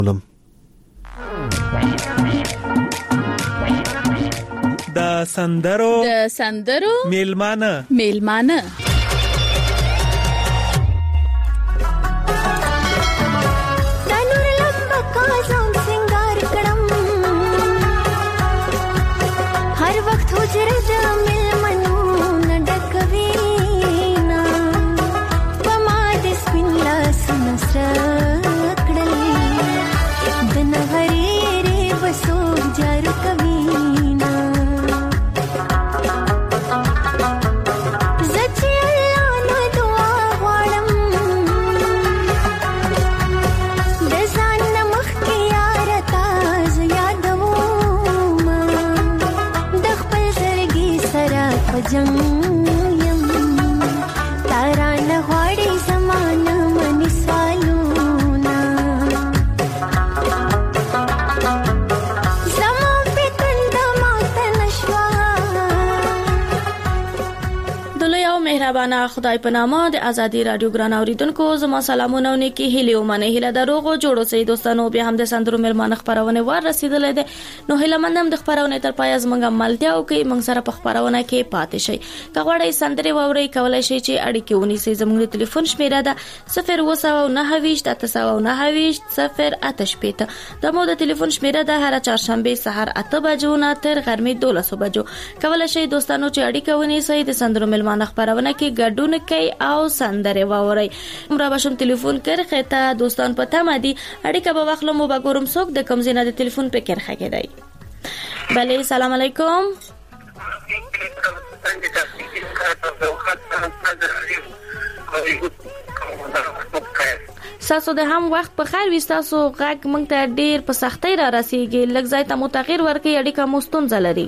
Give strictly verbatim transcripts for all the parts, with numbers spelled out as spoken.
د سندرو د سندرو میلمانه میلمانه مهربانه خدای په نامه د ازادي رادیو ګران اوریدونکو زما سلامونه نیکی هیله ومنه هیله دروغو جوړو سي دوستانو بیا هم د سندرو ملمانه خبرونه ور رسیدلې ده نو هیله مندم د خبرونه تر پای از منګه ملتیا او کې منګ سره په خبرونه کې پاتې شي کغړې سندري ووري کولای شي چې اړیکې ونی سي زموږ ټلیفون شمیره ده صفر وسو نه هويشت تاسو نه هويشت صفر آتش پته د مو د ټلیفون شمیره ده هر چهارشنبه سحر اته بجو نه تر غرمې دولس بجو کولای شي دوستانو چې اړیکې ونی سي د سندرو ملمانه خبرونه کې ګډون کوي او سندره ووري عمره بشم ټلیفون کرخه ته دوستان پته مدي اړیکه به واخلم او بګورم څوک د کم زینه د ټلیفون په کرخه کې دی بله سلام علیکم تاسو د هم وخت په خیر وي تاسو غږ مونږ ته ډیر په سختۍ را رسیږي لږ ځای ته متغیر ورکړي اړیکه مستون زلري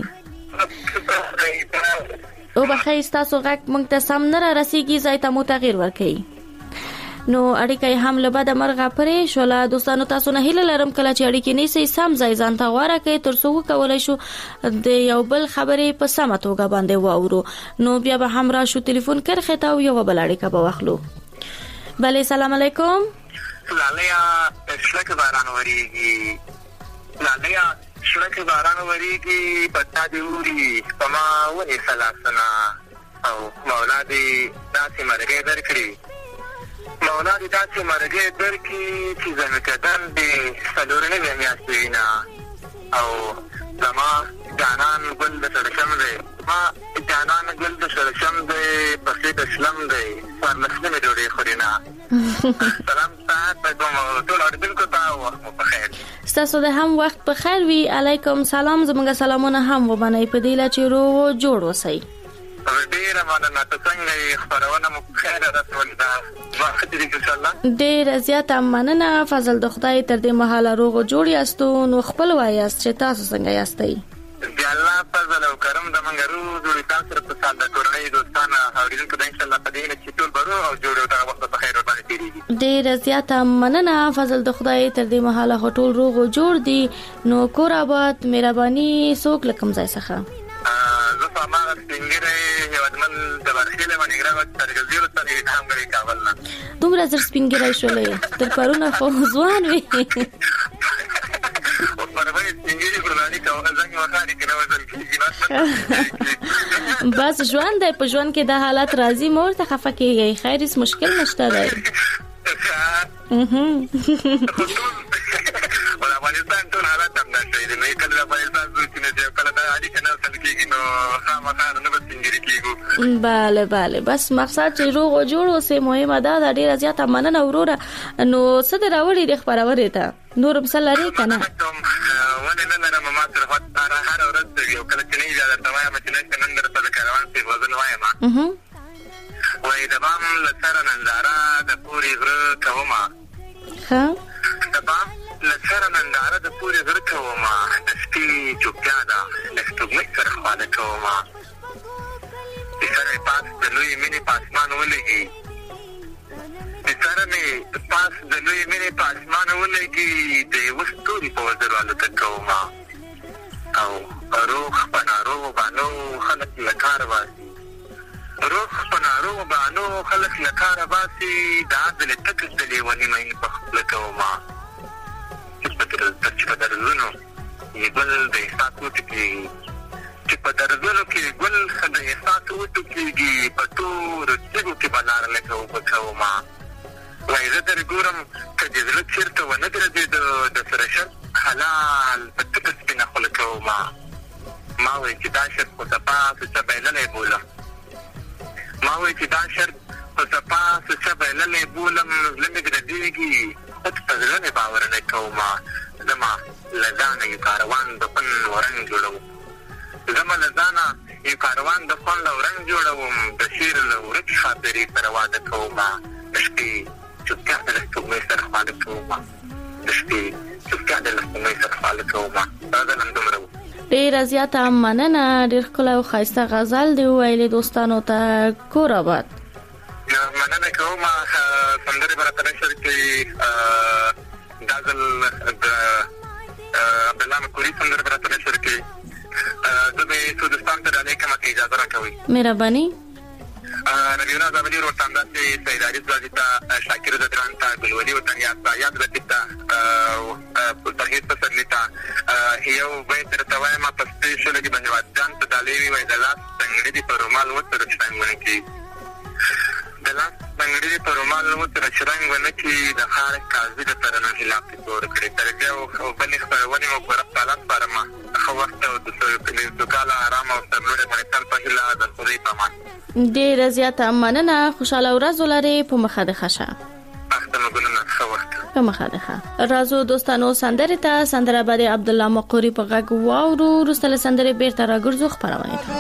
او بخیر تاسو غږ مونږ ته سم نه را رسیږي ځای ته متغیر ورکړي نو اړیکه هم له بده مرغه پرې شوله دوستانو تاسو نه هیله لرم کله چې اړیکې نه سي سم ځای ځان ته غواره کوي تر څو کولای شو د یو بل خبرې په سمه توګه باندې واورو نو بیا به هم را شو ټلیفون کرخه ته یو بل اړیکه به واخلو بله سلام علیکم لالیا شلک باران وریږي لالیا شلک باران وریږي پتا دی وری پما ونی سلاسنا او مولا دی داسې مرګ درکړي مولا دی داسې مرګ درکړي چې زمکدان دی څلورنه میاشتې او زما جانان ګل د سرشم دی ما جانان ګل د سرشم دی پسې د اسلام دی ورنسنه ډوډۍ خورينا سلام تاسو کوم ټول اردوونکو ته وخت په خیر تاسو د هم وخت په خیر وی علیکم سلام زموږ سلامونه هم وبنئ په دې لا چې رو جوړ وسی ډیر مننه تاسو څنګه خبرونه مو خیر رسول دا وخت دې ان شاء الله ډیر زیات مننه فضل د خدای تر دې مهاله روغ جوړ یاستو نو خپل وایاست چې تاسو څنګه یاستئ بیا الله فضل او کرم د منګرو جوړ تاسو سره په ساده کورنۍ دوستانه اوریدونکو د ان شاء الله په دې چې ټول برو او جوړ دا وخت په خیر باندې تیریږي ډیر زیات مننه فضل د خدای تر دې مهاله هټول روغ جوړ دي نو کور آباد مهرباني سوک لکم ځای څخه زه په ما څنګه یو دمن د ورخیله باندې ګرځم تر ګزیرو ته هم غړي کابل نه دومره زر سپینګرای شولې تر پرونه خو ځوان وي او په باندې څنګه ګرځاني کوم ځای وکړي کنه وځل کیږي بس ژوند دی په ژوند کې د حالت راضي مور ته خفه کیږي خیر هیڅ مشکل نشته دی اها ولا افغانستان ټول حالات هم نشي دی نه کله افغانستان چې نه کله د اړیکې کنه سل کېږي نو خامخا نه به څنګه کېږي bale bale بس مقصد چې روغ او جوړ اوسه مهمه ده د ډیره زیاته مننه وروره نو څه دراوړي د خبرونه ته نور مسل لري کنه ونه نه نه ما سره هر هر ورځ یو کله چې نه اجازه تمام چې نه نن درته د کاروان څخه وزن وایم اها وای د بام لسره ننداره د پوری غره کومه ها د بام لسره ننداره د پوری غره کومه د سپي چوکیا ده د سپوږمۍ سره خواله کومه سره پاس د لوی مینې پاسمان ولګي سره مې پاس د لوی مینې پاسمان ولګي د وستوري په وزرالو تکوما او روح پنارو بانو خلق لکار واسي روح پنارو بانو خلق لکار واسي د عدل تکس د لیونی مې په خپل کوما تر چې په درزونو ګل د احساس وټکېږي چې په درزونو کې ګل د احساس وټکېږي په تورو تیږو کې به لاره لکه اوبه کومه وایي زه در ګورم که د زړه چېرته ونه درځېده د سره شرط حلال په تکه سپینه خوله کومه ما وایي چې دا شرط خو صفا سوچه بایللی بولم ما وایي چې دا شرط خو صفا سوچه بایللی بولم زړه مې درزېږي خود په زړه مې باور نه کومه زما له ځانه یو کاروان د خوند و رنګ جوړوم زما له ځانه یو کاروان د خوند او رنګ جوړوم د شعر له ورکې خاطرې سره واده کومه د شپې چوپتیا د له سپوږمۍ سره خواله کومه د شپې چوپتیا د له سپوږمۍ سره خواله کومه راځه نن دومره و ډېره زیاته مننه ډېر ښکلی او ښایسته غزل دې وویلې دوستانو ته کور آباد مننه کوم سندرې به راته نشر کړي دا ځل د عبدالله مکوري سندرې به راته نشر کړي زه به سودستان ته ډالۍ کومه که اجازه راکوئ مهرباني نبیونه زابلي ورته همداسې سید عارف زادي ته شاکر زدران ته ګلولي وطنیات ته یاد رقیب ته توحید پسرلي ته یو بیت درته وایم په سپېشلو کې به هېواد جان ته ډالۍ وي وایي د لاس تنګړي دي په رومال وتړه چې رنګ ونه کړي د لاس تنګړي دي په رومال وتړه چې رنګ ونه کړي د خاړې قاضي د ترنم خلاف دې تور کړي تربیه او بلې خپرونې مو په رب تعالی سپارمه ښه وخت او د سوکاله ارام او سرلوړي افغانستان په هیله د خدای په امان ډېره زیاته مننه خوشحاله ورځ ولرې په مخه دې ښه شه په مخه دې ښه راځو دوستانو سندرې ته سندره به د عبدالله مقوري په غږ واورو وروسته له سندرې بېرته راګرځو خپرونې ته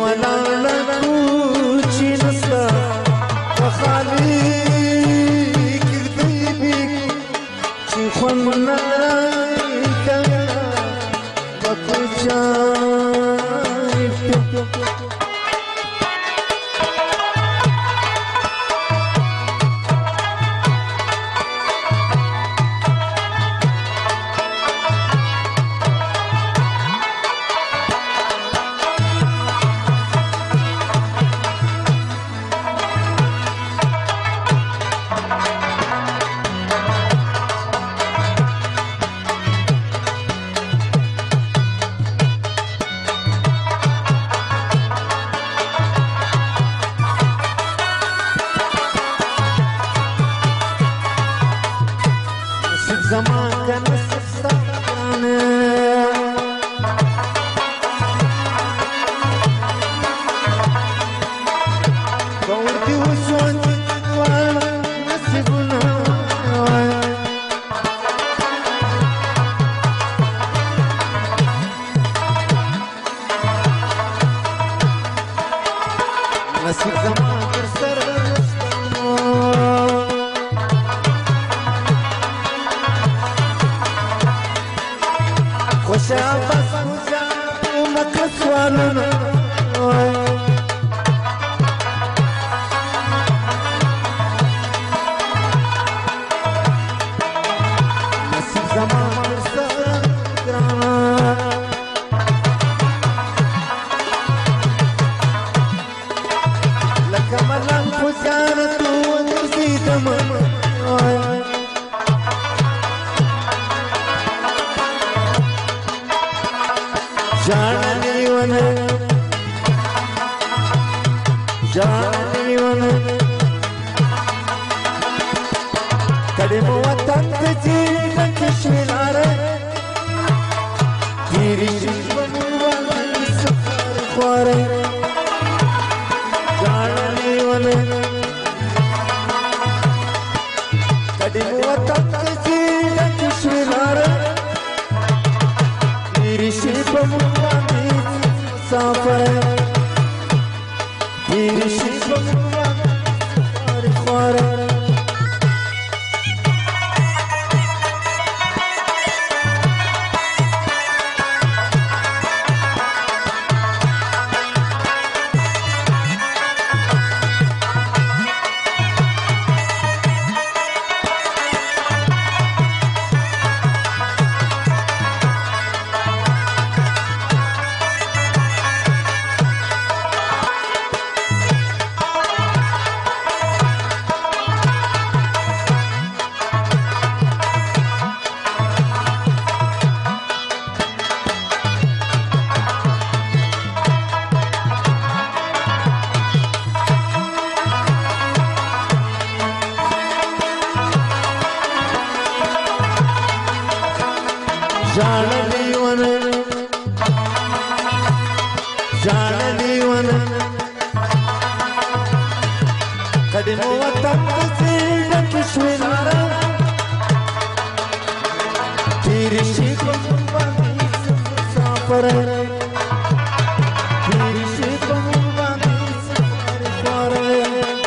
Khali زمان کنه سستانه گوردی وسون وال نصیبنا نصیب زمان در سر خوش عباس خوزا مکس والنا نصیب زمان در سر گرانا لکه ملنگ خوزیارتو نرزیدم جاننی ونه جاننی ونه کدیم وطن تجی نکشمیلاره گیریشی بموانی سفر خواره جاننی ونه کدیم وطن تجی نکشمیلاره گیریشی بموانی سفر گیریشی بموانی سفر خواره جاننی ونه جاننی ونه کدیم وطن تسی نکشمیلاره گیریشی بموانی سفر گیریشی بموانی سفر خواره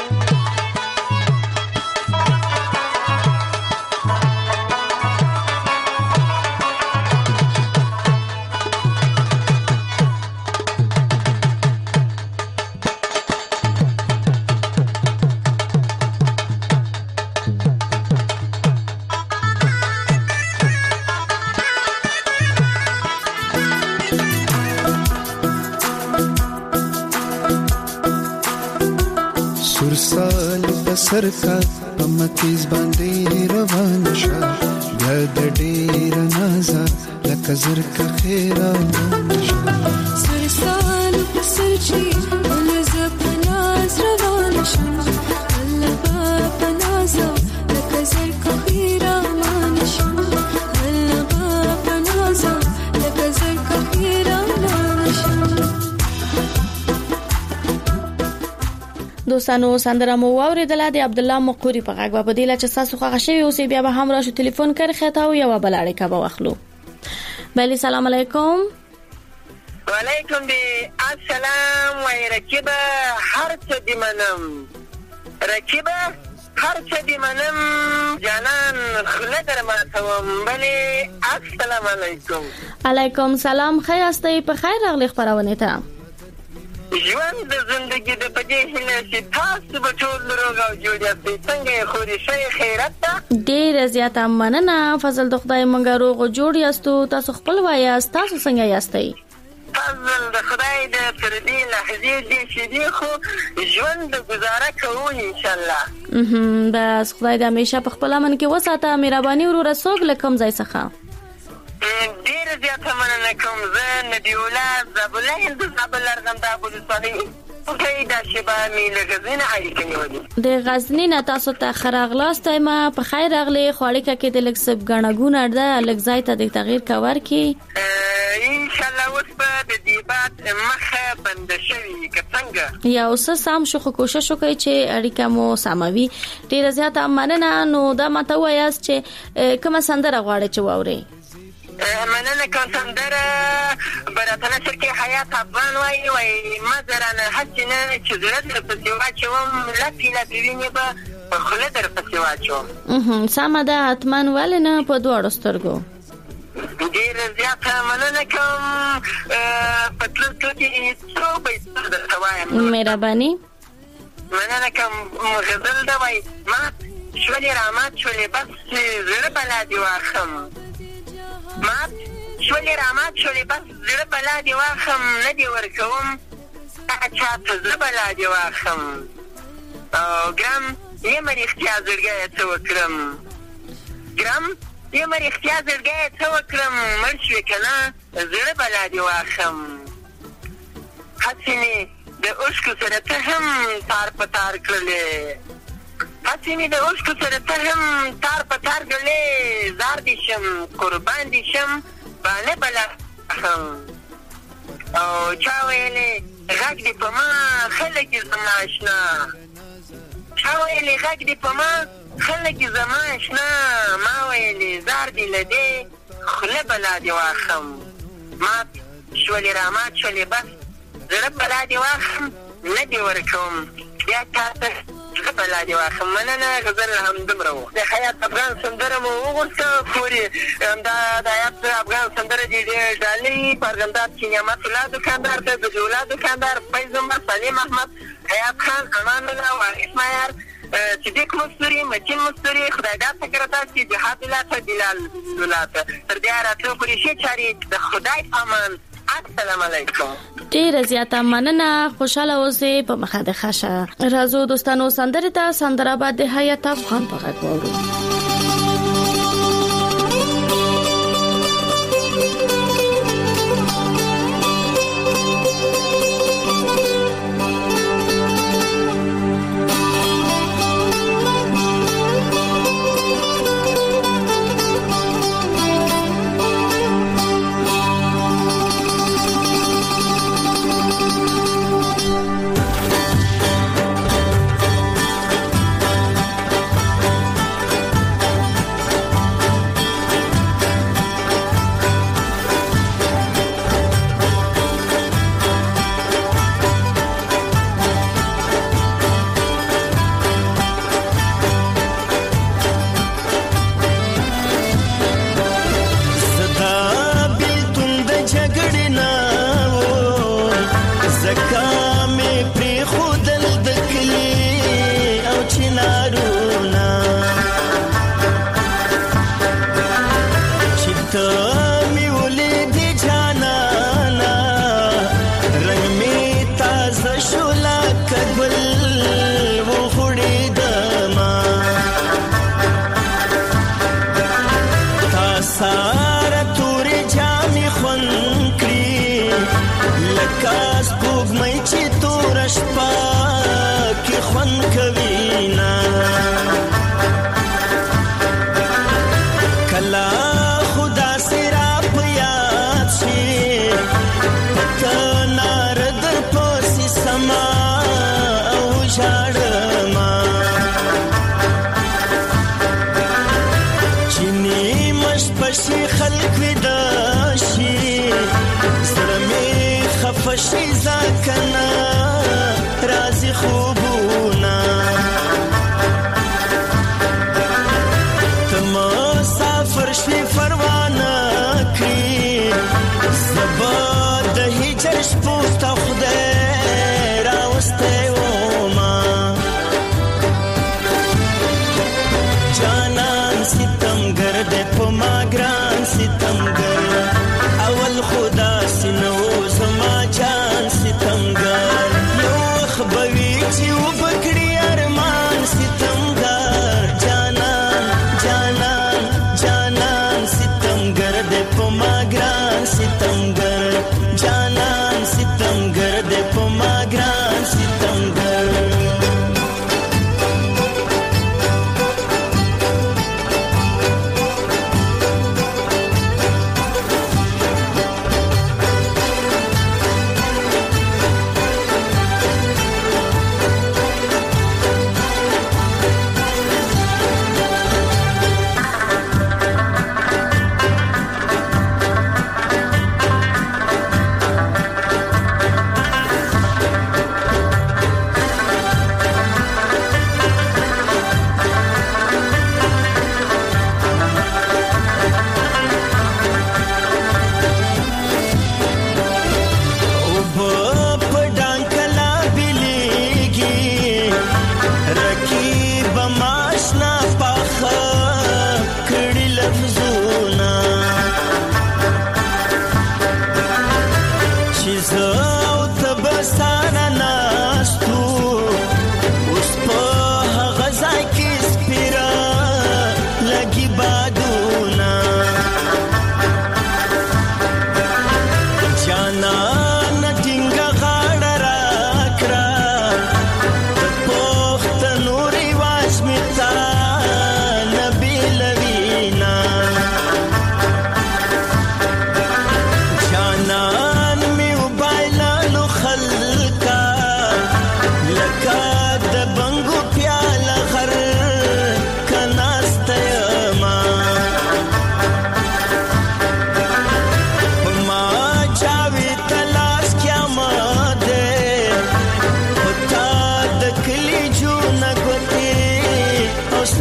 سرسال بسر کا پمکیز باندې روان شه بیا د ډیر نازا لکه زر کا خیره شه سرسال بسر چی ولز پناز روان شه الله با پنازا لکه زر کا خیره شه الله با پنازا لکه زر کا خیره شه. دوستانو سندره مو واوریدله د عبد الله مقوري په غږ په دیله چې تاسو خوښ شوی اوسې بیا به هم راشو ټلیفون کړئ خته او یو بلاړې کا به واخلو. بله سلام علیکم. وعلیکم دی السلام وای رکیبه هر څه دی منم رکیبه هر څه دی منم جانان خله در ما توم بله السلام علیکم. علیکم سلام خیر استئ په خیر راغلی خبرونه ته ژوند د زندگی د پدې هله چې تاسو به ټول روغ او جوړ یاستئ څنګه خوري شي خیرت ته ډېر زیاته مننه فضل د خدای مونږ روغ او جوړ یاستو تاسو خپل وایاست تاسو څنګه یاستئ فضل د خدای د تر دې لحظې دې چې دی خو ژوند گزاره کوو ان شاء الله اه بس خدای دې همیشه په خپل امن کې وساته مهرباني ورو رسوګ لکم ځای څخه ډیر زیاته مننه کوم زه نبی الله زبلین د زبل ارغم د ابو صالح کوي دا شیبه مې له غزني نه اړیکه نیولې. د غزني نه تاسو ته ښه راغلاست. ما په خیر راغلی. خو اړیکه کې د لږ څه ګڼهګونه ده، لږ ځای ته د تغییر کور کې انشاءالله اوس به د دې بعد مخه بنده شوي که څنګه یا اوس سم شو. خو کوشش وکړئ چې اړیکه مو سمه وي. ډېره زیاته مننه. نو دا ماته ووایاست چې کومه سندره غواړئ چې واورئ؟ مننه کوم. سندره براتنه شرکې حیات افغان وایي وایي مزرانه هسې نه چې زړه درپسې واچوم لپې لپې وینې به په خوله درپسې واچوم. سمه ده. حتما ولې نه په دواړو سترګو. ډېره زیاته مننه کوم. په تلو تلو کې څو بیتونه درته وایم. مهرباني. مننه کوم. غزل ده وایي مات شولې رامات شولې بس زړه بلا دې واخم. مات شولې رامات شولې بس زړه بلا دې واخم. نه دې ورکوم چا ته زړه بلا دې واخم. او ګرم یم رښتیا زړګیه څه وکړم. ګرم یم رښتیا زړګیه څه وکړم. مړ شوې که نه زړه بلا دې واخم. هسې مې د اوښکو سره ته هم تار په تار کړلې. هسې مې د اوښکو سره ته هم تار په تار کړلې. زار دې شم قربان دې شم بانه بلا هم. او چا ویلې غږ دې په ما خلک زما اشنا. چا ویلې غږ دې په ما خلک زما اشنا. ما ویلې زار دې له دې خوله بلا دې واخم. مات شولې رامات شولې بس زړه بلا دې واخم. نه دې ورکوم بیا تا ته زړه بلا دې واخم. مننه. غزل همدومره و. د حیات افغان سندره مو وغوښته پورې همدا د حیات افغان سندره دې ډېر ډالۍ پرګندات کې نعمت الله دوکاندار ته د جولا دوکاندار فیض عمر سلیم احمد حیات خان امان الله وارث معیار صدیق مستوري متین مستوري خدای دا فکر تاسو جهاد الله ته بلال الله ته تر دې راتلو پورې شي چاري د خدای پامان. السلام علیکم. ډیره زیاته مننه. خوشاله اوسئ. په مخه د خشه راځو دوستانو سندره ته سندره بعد د حیات افغان په غږ وورو. فشي زاكنا رازي خوبونا تما سافر شي فروانا كي زبا د هجر شپوت خدای راوسته وما جانان ستم گرد پما گران ستم گر اول خدا سينو زما جان ستمګر یو خبوي چې وبکړي ارمان ستمګر جانان جانان جانان ستمګر د پما ګران ستمګر جانان ست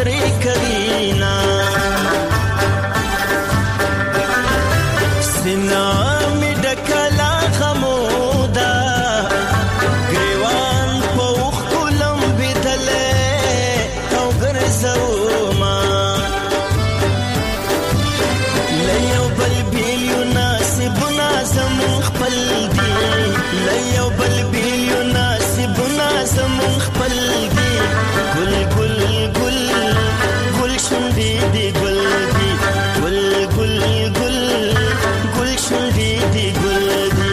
خبرې کوي نه سینا می ډکلا خمودا ګریوان په وخ کولم بدلې او ګرځو ما لیو بل بیلیو ناسبنا زمون خپل دی لیو بل بیلیو ناسبنا زمون خپل دی ګل ګل ګل ګل شوندې دی ګل دی ګل ګل ګل ګل شوندې دی ګل دی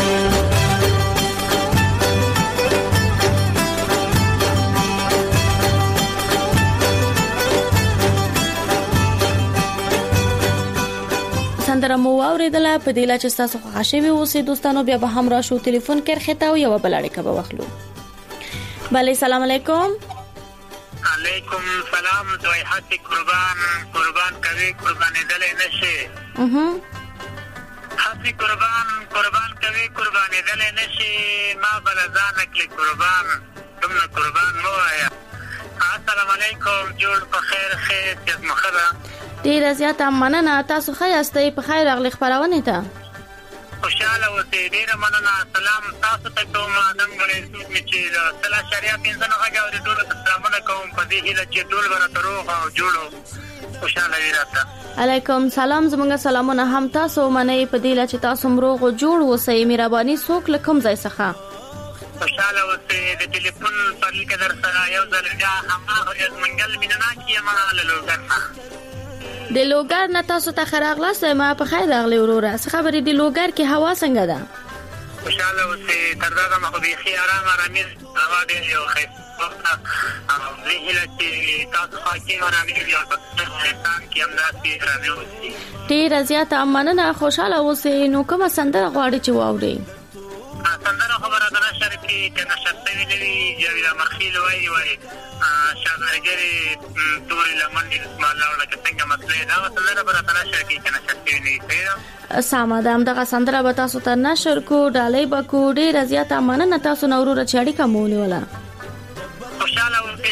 سندره مو اوریدله په دې لا چې تاسو خوشاله اوسئ دوستانو بیا به هم راشو ټلیفون کې خته او یو بل اړیکه به واخلو. بله سلام علیکم. علیکم سلام. دوی حتی قربان قربان کوي قربان دلې نشي. اها حتی قربان قربان کوي قربان دلې نشي ما بلزان کلی قربان تم قربان مو آیا. السلام علیکم جوړ په خیر خیر چې مخره ډیر زیات مننه تاسو ښه یاستئ په خیر راغلی خبرونه ته خوشاله اوسئ ډیر مننه سلام تاسو ته کوم ادم غړي سوت چې سلا شریعت انسان هغه ورته ټول سلامونه کوم په دې هیله چې ټول ورته روغ او جوړو خوشاله ویراته علیکم سلام زمونږ سلامونه هم تاسو منئ په دې چې تاسو روغ او جوړ اوسئ مهرباني څوک لکم ځای څخه خوشاله اوسئ د ټلیفون پر لیک در سره یو ځل بیا هم هغه منګل مینه کیما لږه د لوګر نه تاسو ته خراغلاس ما په خیر راغلی وروره څه خبرې د لوګر کې هوا څنګه ده خوشاله اوسئ تر دا مخ به خي آرام آرامي هوا دې یو خیر او زه چې تاسو خاصه آرامي یو انسان کې هم ناسي راځي ډیر زیات مننه خوشاله اوسئ نو کومه سندره غواړئ چې واورئ سندره خبره ده نشر کې کنه شته ویلي جوړ مخیل وای وای شاګرګری توري لمن اسماء الله ولا څنګه مسله دا سندره خبره ده نشر کې کنه شته ویلي سامان دغه سندره به تاسو ته نشر کو ډالۍ به کو ډیر زیات مننه تاسو نورو رچاړي کومونه ولا خوشاله اوسئ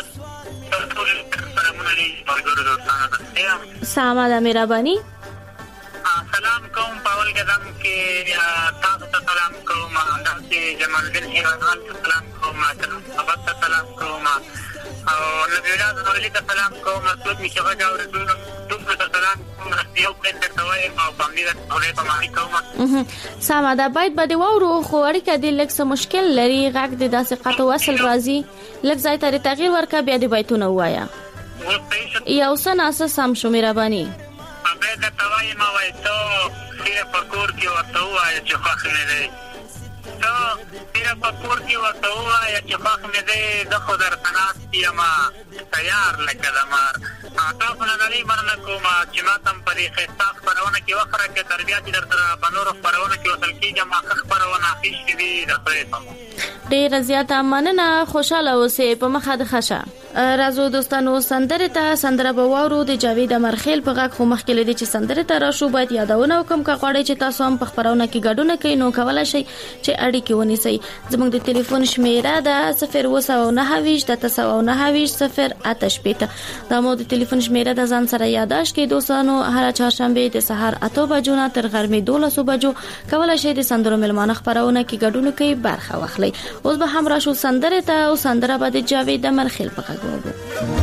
سامان د مهرباني سلام کوم پاول قدم کې تاسو ته سلام کوم داسې جمال الدین هیوان سلام کوم ابد سلام کوم او نبی الله صلی ته سلام کوم څوک می شغه دا ورته ټول ته سلام کوم یو پرې توای او باندې ټولې په معنی کوم سامان دا باید بده وورو خو اړیکه د لکس مشکل لري غږ د داسې قطو وصل راځي لک ځای ته تغییر ورکا بیا د بایتونه وایا یو سن اساس هم شو مهرباني به د توای ما وای ته سیره پکور کې ورته وای چې خوښ نه دی ته سیره پکور کې ورته وای چې خوښ نه دی د خدای تناستی ما تیار لکه دمار تاسو نه لري مرنه کوم چې ما تم پرې خطاب پرونه کې وخره کې تربیات درته بنور پرونه کې وصل کېږي ما خخ پرونه هیڅ دی راځي ډیر زیات مننه خوشاله اوسئ په مخه د خشه راځو دوستانو سندره ته سندره به وورو د جاوید امرخیل په غږ خو مخکې لدی چې سندره ته راشو باید یادونه وکم کا غواړي چې تاسو هم په خبرونه کې ګډونه کوي نو کولای شئ چې اړیکې ونیسئ زموږ د ټلیفون شمیره ده صفر نه نه نه صفر اته شپږ دا مو د ټلیفون شمیره د ځان سره یاداش کې دوستانو هر چهارشنبه د سحر اته بجو نه تر غرمې دولس بجو کولای شئ د سندرو ملمانه خبرونه کې ګډونه کوي برخه واخلئ اوس به هم راشو سندره ته او سندره به د جاوید امرخیل په غږ وورو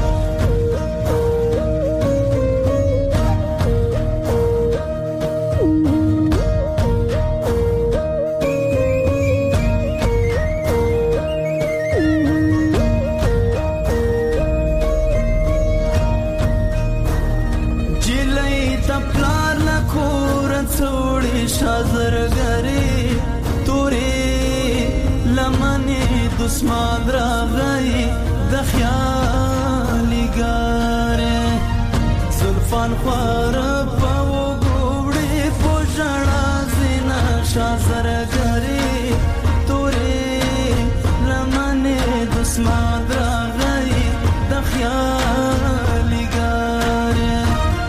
دسمان راغی د خیالي ګاره زلفان خوار په وګوړې په ژړا زینا شازرګری تورې لمنې دسمان راغی د خیالي ګاره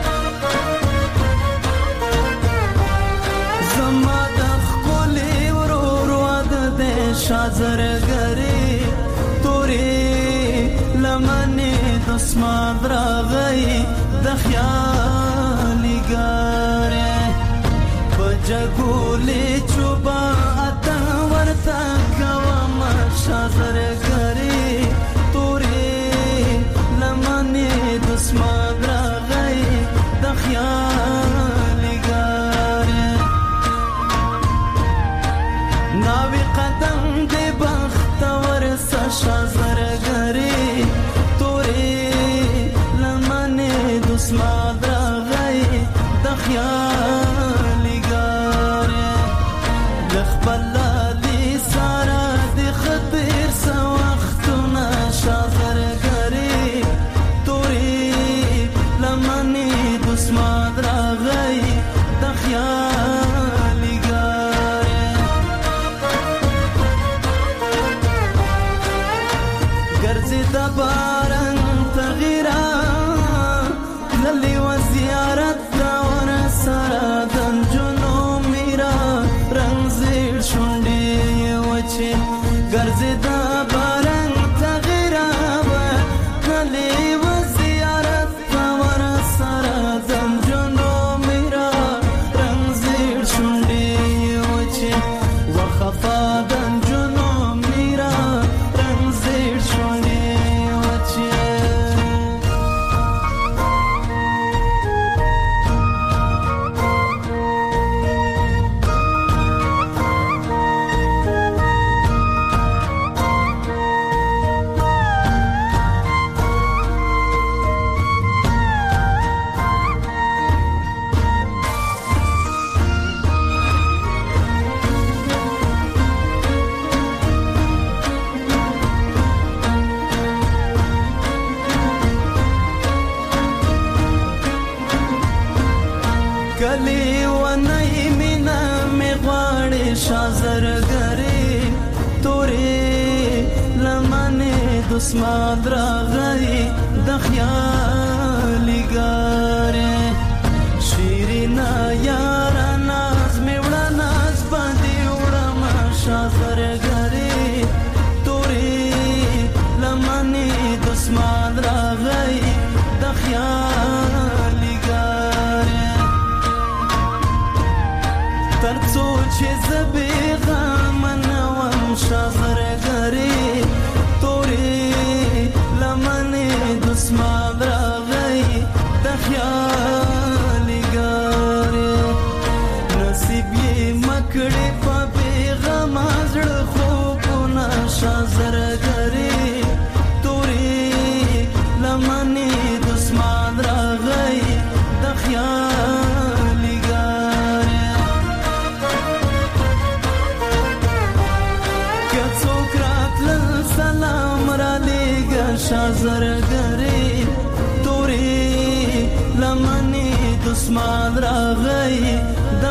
زما د خپلې ورور واده د شازرګری لمنې دسمان راغی د خیالګار په جګولې چوبا اته ورته کوم شازرګری تورې لمنې دسمان راغی د خیالګار ناوی قدم دې بخت ورسه شازرګری تورې لمنې دسمان راغی د خیالګار لخبل لي سارا د خطر سو وختونه شازرګری تورې لمنې دسمان راغی د خیالګار ګرځي د باران تغیرا للی و زیارت دا ور سره دنجونو میرا رنگ زیر شونډي وچه ګرځي د باران تغیرا للی و زیارت دا ور سره دنجونو میرا رنگ زیر شونډي وچه وخفا دنجونو میرا رنگ زیر شونډي وچه کلی و نئی مینا می غواړي شازرګری تورې لمنې دسمان راغی د خیالګار شیرینا یار ناز می وړه ناز باندې وړم شازرګری تورې لمنې دسمان راغی د خیالګار ترڅو چې زبې غم نوم شازرګری تورې لمنې دسمان راغی د خیالګار نصیب یې مکړې په بیغم زړه خوبونه شازرګری تورې لمنې دسمان راغی د خیالګار سلام را لېږه شازرګری تورې لمنې دسمان راغی د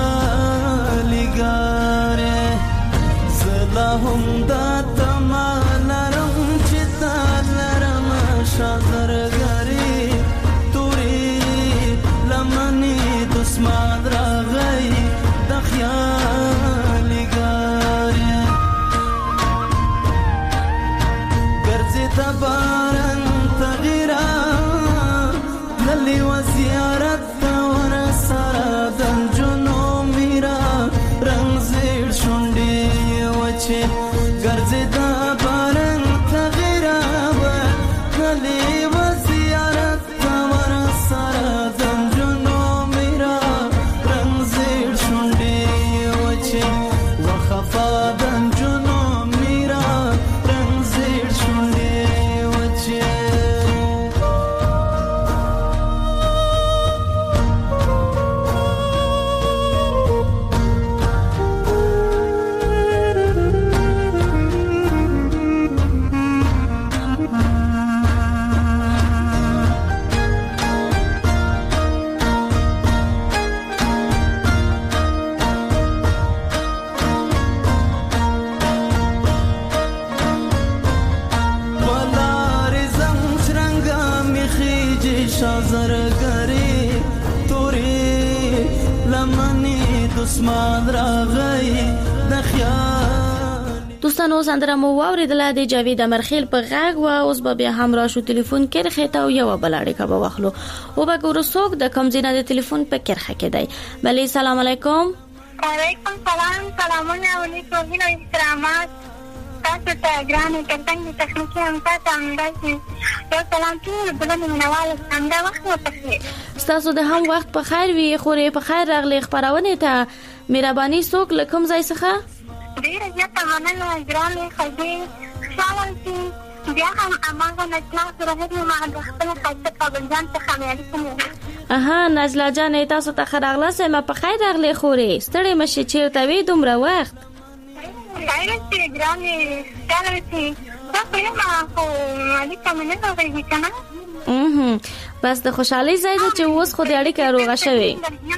خیالګار زه لا هم دا تمه لرم چې تا لرم شازرګری تورې لمنې دسمان راغی د خیالګار د باران تغیرا للی و زیارت دا ور سره دنجونو میرا رنگ زیر شونډي وچه ګرځي د باران تغیرا للی و زیارت دا ور سره دنجونو میرا رنگ زیر شونډي وچه وخفا دنجونو میرا رنگ زیر شونډي شازرګری تورې لمنې دسمان راغی د خیال دوستانو سندره مو واوریدله د جاوید امرخیل په غږ و اوس به بیا هم راشو ټلیفون کرخه ته او یو بل اړیکه به واخلو او به ګورو څوک د کوم ځای نه د ټلیفون په کرخه کې دی. بله سلام علیکم. وعلیکم سلام. سلامونه علیکم او احترامات تاسو ته ګرانه کتنګ تخنیکی هم تاسو هم داسې یو سلام ټول بلنه منواله همدا وخت مو پخیر. ستاسو د هم وخت په خیر وي. خورې په خیر راغلی خبرونه ته مهرباني څوک له کوم ځای څخه؟ ډیره زیاته مننه ګرانې ښځې خوشحاله چې بیا هم هماغه نجلا سره هرې ما د خپل ښایسته کابلجان څخه مې اړیکه لري. اها نجلا جانې تاسو ته ښه راغلاست. ما په خیر راغلی خورې ستړې مه شې چېرته وې دومره وخت؟ خیره چې ګرانې خوشحاله چې دا خو یم خو اړیکه مې نه راغېږي که نه. بس د خوشحالۍ ځای ده چې اوس خو د اړیکه روغه شوې.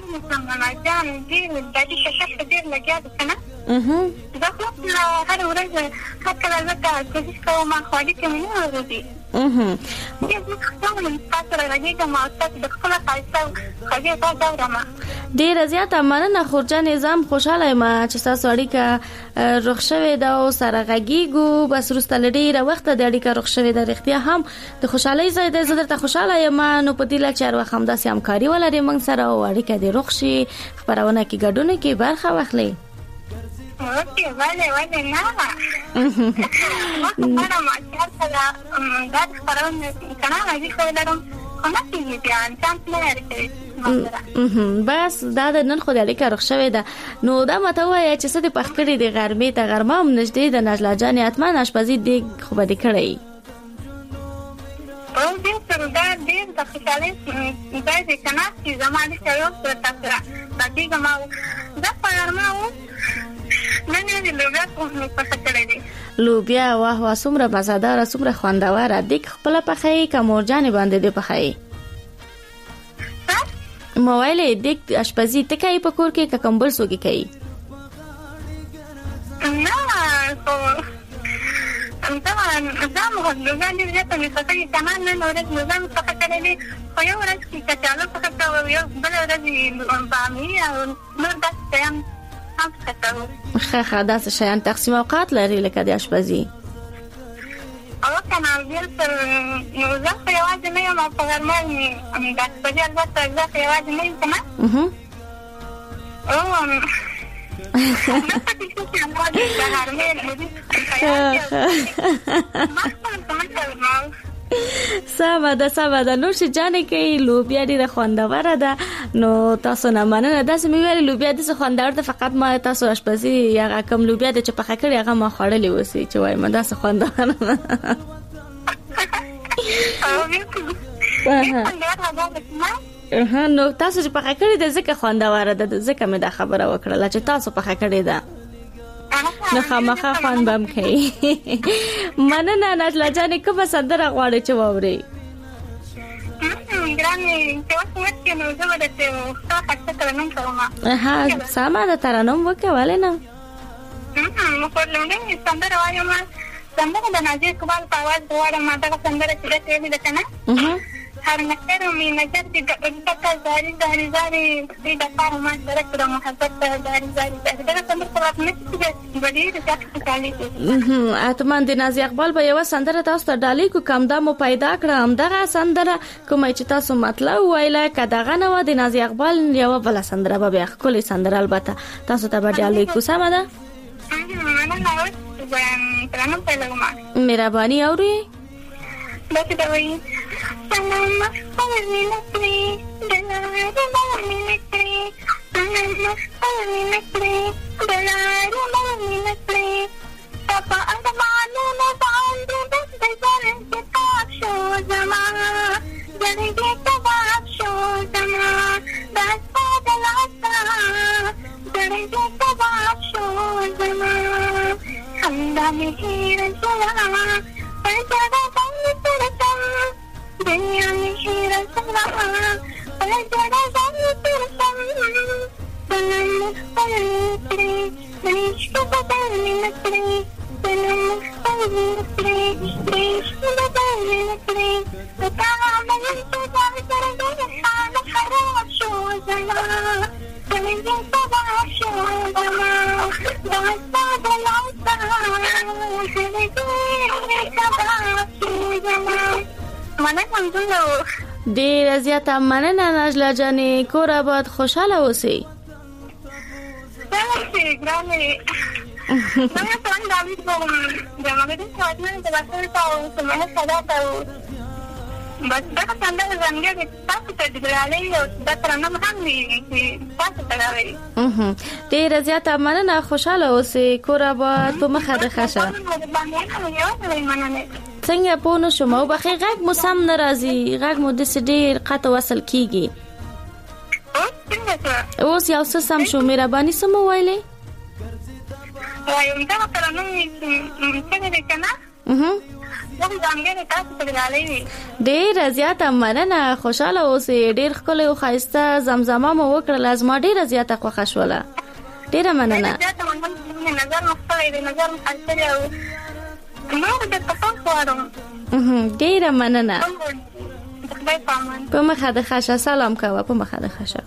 ډېر د دې کشف ډېر لګیا ده که نه. زه خو هره ورځ هر کله ځکه کوشش کوم خو اړیکه مې نه راغېږي. ډیره زیاته مننه خورجان نظام. خوشاله یم چې تاسو اړیکه روغ شوې ده او سره غږیږو. بس وروسته له ډیره وخته د اړیکه روغ شوې ده. رښتیا هم د خوشحالۍ ځای دی. زه درته خوشاله یم نو په دې له چې هر وخت همداسې همکاري ولرې موږ سره او اړیکه دې روغ شي خپرونه کې ګډون کې برخه واخلئ. اوکې ولې ولې نه ما خبره ماشاء الله دا خبرونه کنه راځي خو لرم خو نه کېږي بیا انسان نه لري. بس دا د نن خو د اړیکه روغ شوې ده. نو دا ماته ووایه چې څه دې پخ کړي د غرمې ته غرمه هم نږدې د نجلا جانې حتما اشپزي دې خو به دې کړی او دې سره دا ډېر د خوشحالۍ ځای دی که نه چې زما اړیکه یو سره تا سره راکېږم او دا په غرمه اوس نن یې لوبیا مې پخه کړی دی. لوبیا واه واه څومره مزهداره څومره خوندوره. دیګ خپله پخوې که مورجانې باندې دې پخوې؟ ما ویلې دیګ اشپزي ته کوې په کور کې که کوم بل څوک یې کوي؟ نه خو زه مو لوبیا ډېر زیاته مې پخه کړي که نه نن ورځ لوبیا مې پخه کړی دی خو یو ورځ کې کچالو پخه کوو یو بله ورځ بامي او نور داسې شیان هم پخه کوو. ښه ښه داسې شیان تقسیم اوقات لري لکه د اشپزي؟ او که نه بلکل نو زه خو یوازې نه یم او په غرمه د اشپزي البته زه خو یوازې نه یم که نه او نه پکې څه چې هماغې د غرمې سمه ده سمه ده. نوش جانې کوي لوبیا ډېره خوندوره ده. نو تاسو نه مننه. داسې مې ویلې لوبیا داسې خوندوره ده فقط ما تاسو اشپزي هغه کوم لوبیا ده چې پخه کړې هغه ما خوړلې اوسې چې وایم داسې خوندوره ها نو تاسو چې پخه کړې ده ځکه خوندوره ده ځکه مې دا خبره وکړله چې تاسو پخه کړې ده نو خامخا خوند به هم کوي. مننه نجلا جانې کومه سندره غواړې چې واورې؟ ګرانې چې اوس مخکې نو زه به درته یو ښه ښایسته ترنم کوم. ها سمه ده ترنم وکړه ولې نه. نو خو لومړی سندره وایم سندره د نازي اقبال په اواز غواړم دغه سندره چې داسې ویلې ده که نه هر نکر می نظر دی دکا زاری زاری زاری دی دکار ما سره کړه محبت زاری زاری زاری دا څنګه په خپل کې بدی د ځکه کالي هم اتمن د نازي اقبال په یو سندره تاسو ته ډالۍ کو کم دا مو پیدا کړه هم دغه سندره کومه چې تاسو مطلب وایله کداغه نو د نازي اقبال یو بل سندره به بیا خپل سندره البته تاسو ته به ډالۍ کو سم ده. مهرباني اوري بس دا وایي سلام خپلې نکړې د لارې باندې نکړې سلام خپلې نکړې د لارې باندې نکړې په ارمانونو باندې د ځان کتاب شو زما زړګی کباب شو زما دا ستا د لاسه زړګی کباب شو زما همدا مې هېره شوه په جګه باندې ترسم دنیا میں ہیرا سلا پر جڑا زانی ترسم سنم مخبر نکڑے دیش کو بدلنے نکڑے سنم مخبر نکڑے دیش کو بدلنے نکڑے بتا من انتظار کر گئے حال خراب شو زما زمین تباہ شو زما داستا دلاستا مننه منظور ډېره زیاته مننه نجله جانې، کور آباد، خوشحاله اوسئ. څنګه ګرانې دا څنګه د امید کوم د مګدې ساتنه د وسیل تاو سمه صدا تاو بس دا څنګه څنګه د تاسو ته د غالي او د ترنه هم دي چې تاسو ته راوي. اها ډېره زیاته مننه، خوشحاله اوسئ، کور آباد، په مخه د خشه. څنګه په نو شوم او بخې غږ مو سم ناراضي، غږ مو د سډیر قطه وصل کیږي. اوس یو څه سم شو، مهرباني سم وایلې. وایم دا ترنه څنګه دې کنه؟ اها ډېره زیاته مننه، خوشحاله اوسئ، ډېر ښکلی او ښایسته زمزمه مو وکړله، زما ډېره زیاته خوښه شوله. ډېره مننه. ډېره مننه. په مخه د خشه سلام کوه، په مخه د خشه.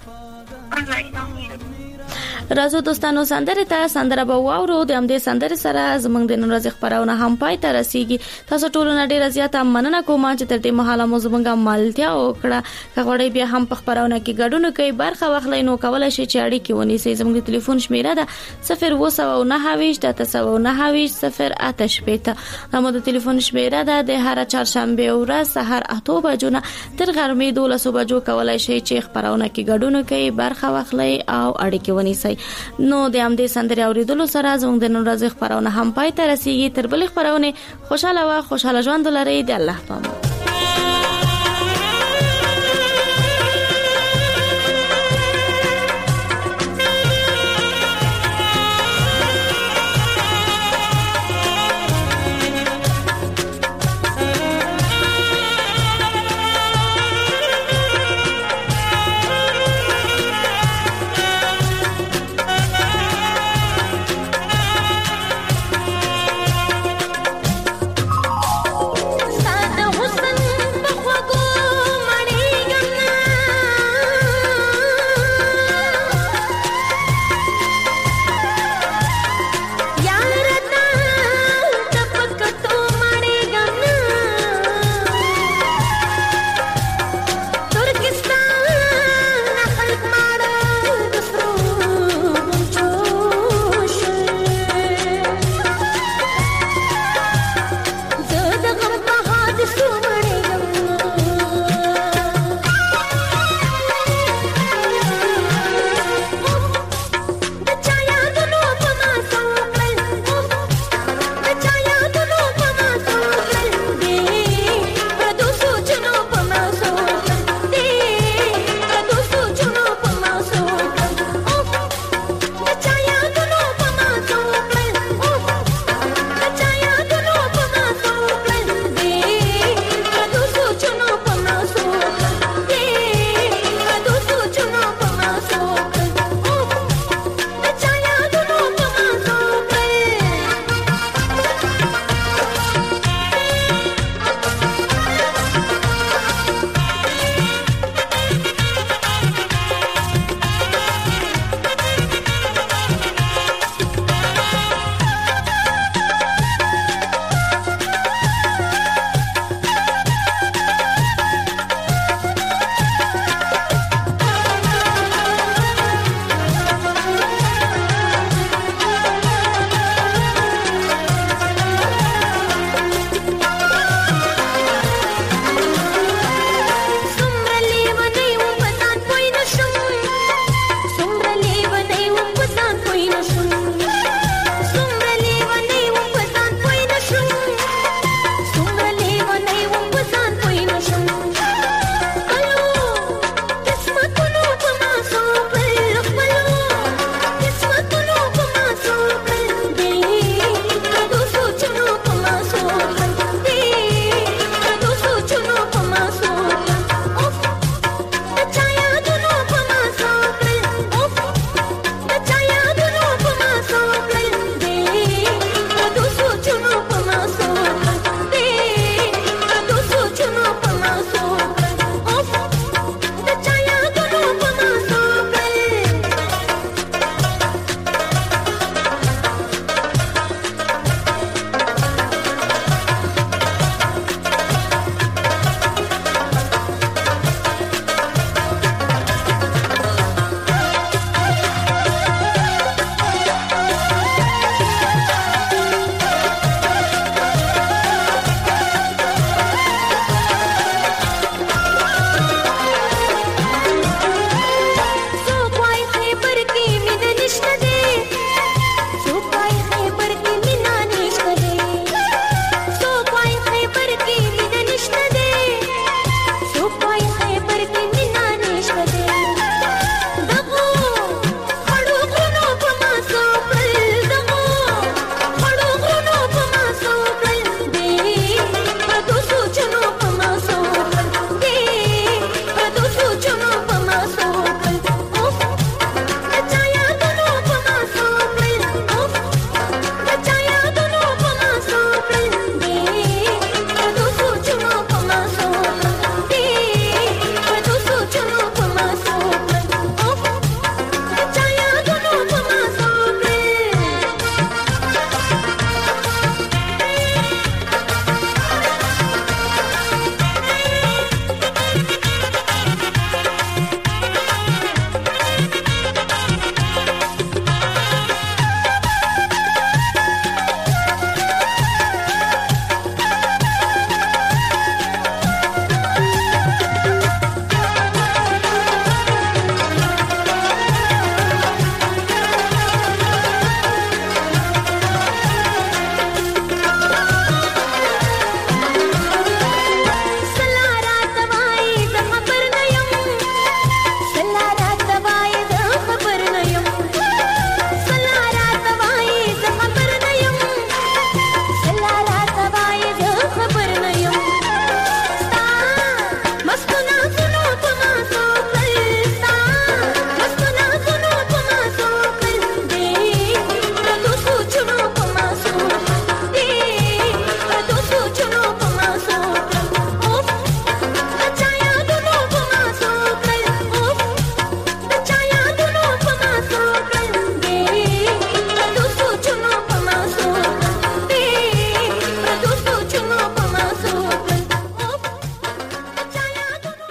راځو دوستانو سندره ته سندره به واورو. د همدې سندره سره زمونږ د نن ورځې خبرونه هم پای ته رسیږي. تاسو ټول نه ډیره زیاته مننه کوم چې تر دې مهاله مو زمونږه مالتیا وکړه. کغړې بیا هم په خبرونه کې ګډون کوي، برخه واخلئ، نو کولای شئ چې اړیکې ونیسئ. زموږ د ټلیفون شمیره ده صفر اووه سوه نهه ویشت اته سوه نهه ویشت صفر اته شپېته. زموږ د ټلیفون شمیره ده د هر چهارشنبه ورځ سهار اته بجو نه تر غرمې دولس بجو کولای شئ چې خبرونه کې ګډون کوي، برخه واخلئ او اړیکې ونیسئ. نو د همدې سندرې اوریدلو سره زموږ د نن ورځې خبرونه هم پای ته رسیږي. تر بلې خبرونه خوشاله و خوشاله ژوند لرئ. د الله په امان.